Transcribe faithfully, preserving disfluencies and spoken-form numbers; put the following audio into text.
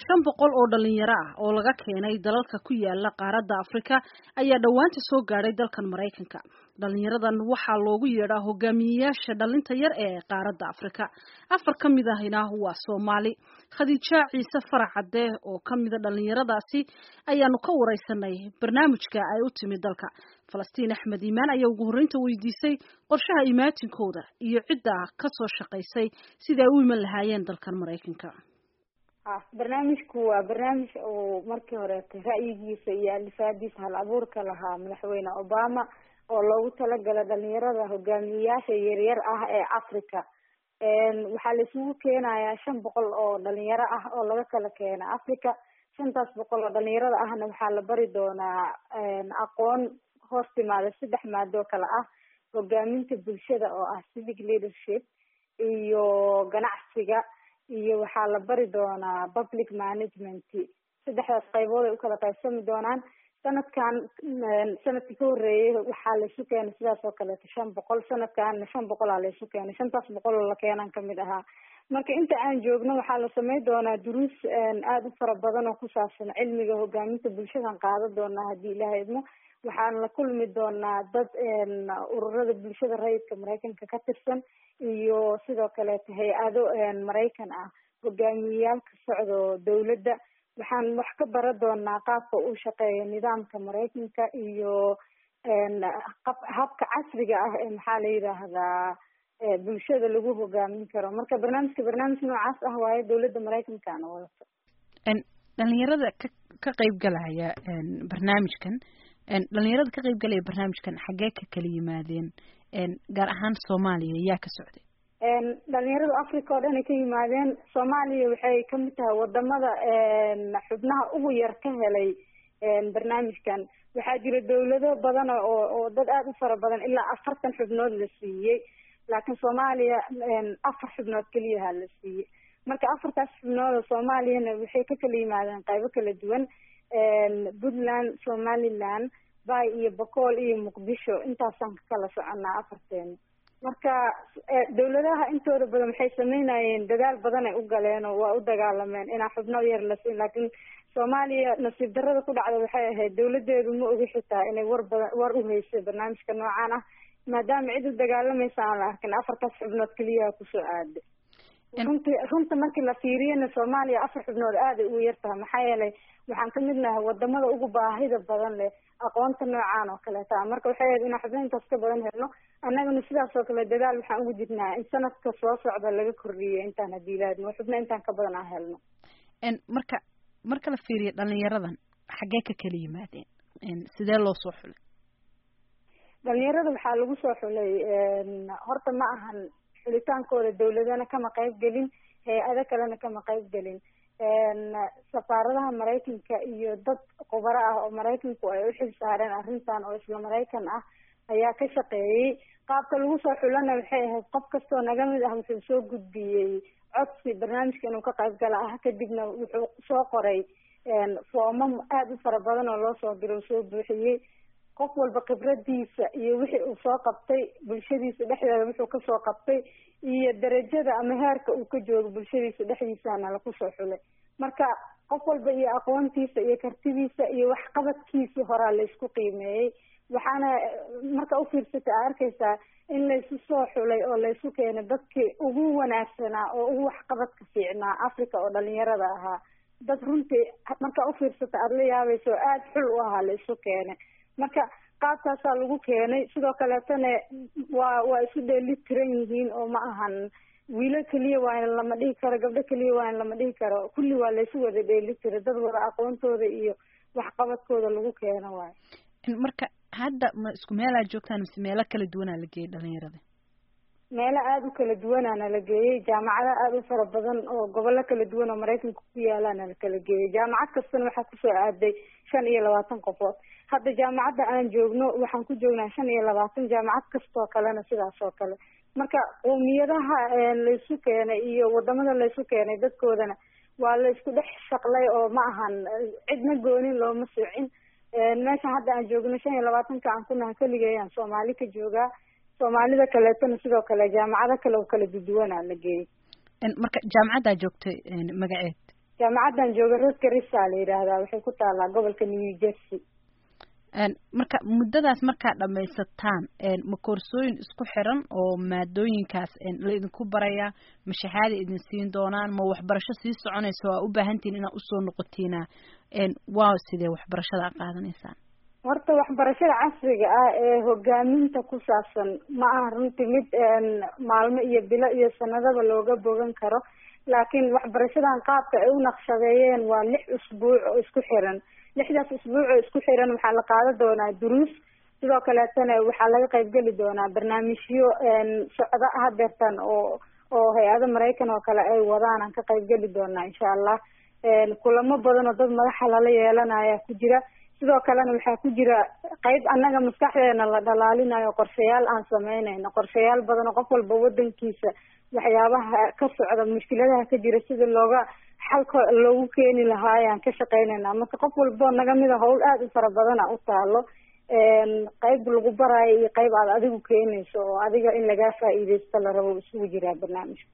shan boqol oo dhalinyaro ah oo laga keenay dalalka ku yaala qaaradda Afrika ayaa dhawaanta soo gaaray dalkan Mareykanka. Dhalinyaradan waxaa loogu yeedhaa hogaamiyayaasha dhalinta yar ee qaaradda Afrika. Afar ka mid ahina waa Soomaali. Khadija Ciise Faracade oo ka mid ah dhalinyaradaasi ayaanu ka wareysanay barnaamijka ay u timid dalka. Falastiin Axmed Iimaan ayaa ugu horreynta weydiisay qorshaha imaatinkooda iyo cidda ka soo shaqaysay sida ay u iman lahaayeen dalkan Mareykanka. barnaamijku waa barnaamij oo markii hore ra'yigiisa iyo alifaadiisa hal abuurka lahaa madaxweyne Obama oo loogu talagalay dhalinyarada hogaamiyayaasha yaryar ah ee Afrika. waxaa la isugu keenayaa shan boqol oo dhalinyaro ah oo laga kala keena Afrika. shantaas boqol oo dhalinyarada ahna waxaa la bari doonaa aqoon hoos timaada saddex maado kala ah: hogaaminta bulshada oo ah civic leadership, iyo ganacsiga, iyo waxaa la bari doonaa public management. saddexdaas qaybood ay u kala qaybsami doonaan. sanadkan sanadkii ka horreeyay waxaa la isu keenay sidaas oo kaleeto shan boqol. sanadkan shan boqol aa la isu keenay. shantaas boqol oo la keenan kamid ahaa. marka inta aan joogno waxaa la sameyn doonaa duruus aada u fara badan oo ku saabsan cilmiga hogaaminta bulshadan qaadan doonaa haddii ilaahay idmo. waxaan la kulmi doonaa dad ururada bulshada rayidka Mareykanka ka tirsan iyo sidoo kaleeto hay-ado Mareykan ah, hogaamiyayaal ka socdo dawladda. waxaan wax ka baran doonaa qaabka uu shaqeeyo nidaamka Mareykanka iyo habka casriga ah ee maxaa la yidhaahdaa bulshada lagu hogaamin karo. marka barnaamijka barnaamij noocaas ah waayo dawladda Mareykankana wadato. dhalinyarada ka ka qaybgalaya barnaamijkan dhalinyarada ka qaybgalaya barnaamijkan xaggee ka kala yimaadeen gaar ahaan Soomaaliya yaa ka socday? dhalinyarada Afrika oo dhan ay ka yimaadeen. Soomaaliya waxay kamid tahay wadamada xubnaha ugu yar ka helay barnaamijkan. waxaa jira dawlado badan oo oo dad aada u fara badan ilaa afartan xubnood la siiyey, laakiin Soomaaliya afar xubnood keliya la siiyey. marka afartaas xubnood oo Soomaaliyana waxay ka kala yimaadeen qaybo kala duwan: Puntland, Somaliland, Bay iyo Boqol iyo Muqdisho. intaasaan ka kala soconaa afarteen. marka dawladaha intooda badan waxay sameynayeen dadaal badan ay u galeen oo waa u dagaalameen inaa xubno yar la siin, laakiin Soomaaliya nasiib darrada ku dhacda waxay ahayd dawladeedu ma ogi xitaa inay war badan war u haysay barnaamijka noocan ah, maadaama cid u dagaalamaysa aan la arkin. afartaas xubnood keliya kusoo aaday. runti runta markii la fiiriyana Soomaaliya afar xubnood aad ay ugu yar tahay, maxaa yeelay waxaan ka mid nahay wadamada ugu baahida badan leh aqoonta noocan oo kaleeta. marka waxay ahayd inaan xubno intaas ka badan helno. annagana sidaas oo kale dadaal waxaan ugu jirnaa in sanadka soo socda laga kordhiyo intaan haddii laadno xubno intaan ka badan aan helno. marka marka la fiiriyo dhalinyaradan xaggee ka kala yimaadeen, sidee loo soo xulay? dhalinyarada waxaa lagu soo xulay horta ma ahan xulitaankooda dawladana kama qayb gelin, hay-ado kalena kama qayb gelin. safaaradaha Mareykanka iyo dad khubaro ah oo Mareykanku ay u xil saareen arrintan oo isla Mareykan ah ayaa ka shaqeeyey. qaabka lagu soo xulana waxay ahayd qof kastoo naga mid ah wuxuu soo gudbiyey codsi barnaamijka inuu ka qayb gala ah, kadibna wuxuu soo qoray foomam aada u fara badan oo loo soo diro soo buuxiyey. qof walba khibradiisa iyo wixii uu soo qabtay bulshadiisa dhexdeeda wuxuu kasoo qabtay iyo darajada ama heerka uu ka joogo bulshadiisa dhexdiisana lagu soo xulay. marka qof walba iyo aqoontiisa iyo kartidiisa iyo waxqabadkiisa horaa la isku qiimeeyey. waxaana marka ufiirsatay aa arkaysaa in laysu soo xulay oo laysu keenay dadkii ugu wanaagsanaa oo ugu waxqabadka fiicnaa Afrika oo dhalinyarada ahaa. dad runtii marka ufiirsata aada la yaabayso oo aada xul u ahaa laysu keenay. marka qaabkaasaa lagu keenay. sidoo kaleetana waa waa isu dheeli tiran yihiin oo ma ahan wiilo keliya waa in lama dhihi karo, gabdho keliya waa in lama dhihi karo. kulli waa laysu wada dheeli tira, dad wada aqoontooda iyo waxqabadkooda lagu keeno waayo. marka hadda ma isku meelaa joogtaan mise meelo kala duwanaa la geeyey dhalinyarada? meelo aada u kala duwanaana la geeyey. jaamacado aada u fara badan oo gobollo kala duwan oo Mareykanka ku yaalaana la kala geeyey. jaamacad kastana waxaa kusoo aaday shan iyo labaatan qofood. hadda jaamacadda aan joogno waxaan ku joognaa shan iyo labaatan. jaamacad kastoo kalena sidaas oo kale. marka qowmiyadaha laysu keenay iyo wadamada laysu keenay dadkoodana waa la isku dhex shaqlay oo ma ahan cidna goonin looma soocin. meesha hadda aan joogno shan iyo labaatanka aan ku nahay keligayaan Soomaali ka joogaa. Soomaalida kaleetana sidoo kale jaamacado kale oo kala duwanaa la geeyey. marka jaamacadda joogtay magaceed? jaamacadan jooga Rutgers la yiraahdaa waxay ku taalaa gobolka New Jersey. een marka muddadaas marka dhameysataan een ma koorsooyin isku xiran oo maadooyinkaas een la idinku baraya ma shahaado idin siin doonaan ma waxbarasho sii soconayso oo u baahantiin inaad u soo noqotiina een waa sidee waxbarashada qaadanaysaan? horta waxbarashada casriga ah ee hogaaminta ku saabsan ma aha runtii mid maalmo iyo bilo iyo sanadaba looga bogan karo, laakiin waxbarashadan qaabka ay u naqshadeeyeen waa lix usbuuc oo isku xiran. lixdaas usbuuc oo isku xiran waxaa la qaadan doonaa duruus, sidoo kaleetana waxaa laga qaybgeli doonaa barnaamijyo socdo hadeertan oo oo hay-ada Maraykan oo kale ay wadaan aan ka qaybgeli doonaa insha Allah. kulamo badan oo dad madaxa lala yeelanaya ku jira, sidoo kalena waxaa ku jira qayb annaga maskaxdeena la dhalaalinayo qorshayaal aan sameynayno, qorshayaal badan oo qof walba wadankiisa waxyaabaha ka socda mushkiladaha ka jira sida looga xalka loogu keeni lahaa ayaan ka shaqeynayna. marka qof walba naga mid ah hawl aad u fara badan u taalo, qayb lagu barayo iyo qayb aad adigu keenayso oo adiga in laga faa'iideysto la rabo isugu jira barnaamijka.